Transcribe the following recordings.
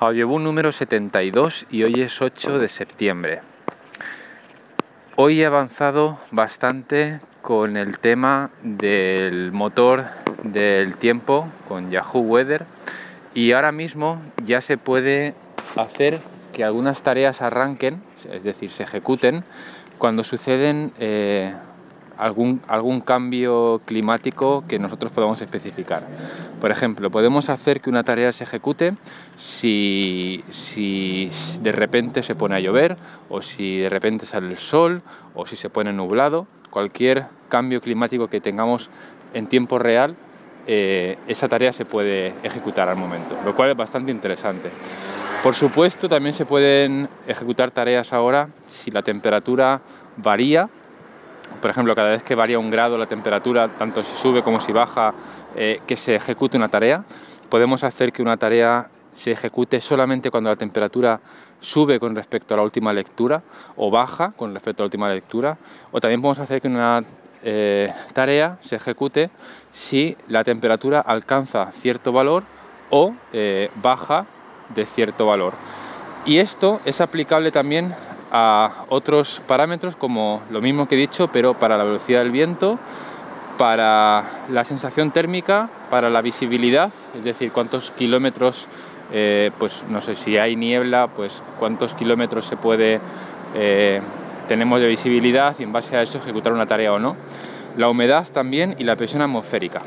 Audiobook número 72 y hoy es 8 de septiembre. Hoy he avanzado bastante con el tema del motor del tiempo con Yahoo Weather y ahora mismo ya se puede hacer que algunas tareas arranquen, es decir, se ejecuten cuando suceden algún cambio climático que nosotros podamos especificar. Por ejemplo, podemos hacer que una tarea se ejecute si de repente se pone a llover, o si de repente sale el sol, o si se pone nublado. Cualquier cambio climático que tengamos en tiempo real, esa tarea se puede ejecutar al momento, lo cual es bastante interesante. Por supuesto, también se pueden ejecutar tareas ahora si la temperatura varía. Por ejemplo, cada vez que varía 1 grado la temperatura, tanto si sube como si baja, que se ejecute una tarea. Podemos hacer que una tarea se ejecute solamente cuando la temperatura sube con respecto a la última lectura o baja con respecto a la última lectura. O también podemos hacer que una tarea se ejecute si la temperatura alcanza cierto valor o baja de cierto valor. Y esto es aplicable también a otros parámetros, como lo mismo que he dicho, pero para la velocidad del viento, para la sensación térmica, para la visibilidad, es decir, cuántos kilómetros, pues no sé, si hay niebla, pues cuántos kilómetros tenemos de visibilidad y en base a eso ejecutar una tarea o no. La humedad también y la presión atmosférica.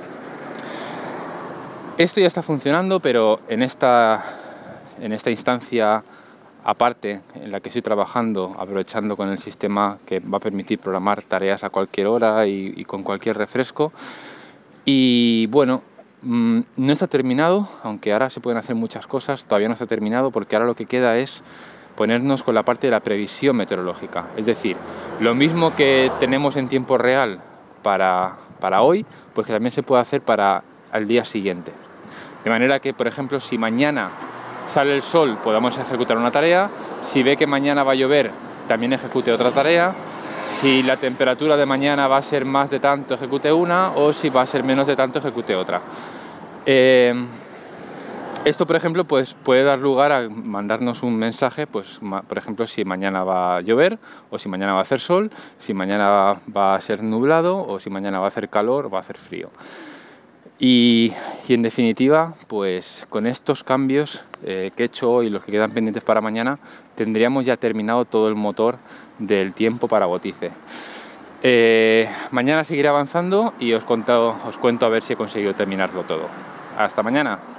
Esto ya está funcionando, pero en esta instancia aparte en la que estoy trabajando, aprovechando con el sistema que va a permitir programar tareas a cualquier hora y con cualquier refresco. Y bueno, no está terminado, aunque ahora se pueden hacer muchas cosas, todavía no está terminado, porque ahora lo que queda es ponernos con la parte de la previsión meteorológica. Es decir, lo mismo que tenemos en tiempo real para hoy, pues que también se puede hacer para el día siguiente. De manera que, por ejemplo, si mañana sale el sol, podamos ejecutar una tarea. Si ve que mañana va a llover, también ejecute otra tarea. Si la temperatura de mañana va a ser más de tanto, ejecute una, o si va a ser menos de tanto, ejecute otra. Esto, por ejemplo, pues puede dar lugar a mandarnos un mensaje, pues, por ejemplo, si mañana va a llover, o si mañana va a hacer sol, si mañana va a ser nublado, o si mañana va a hacer calor o va a hacer frío. Y en definitiva, pues con estos cambios que he hecho hoy y los que quedan pendientes para mañana, tendríamos ya terminado todo el motor del tiempo para Botice. Mañana seguiré avanzando y os cuento a ver si he conseguido terminarlo todo. Hasta mañana.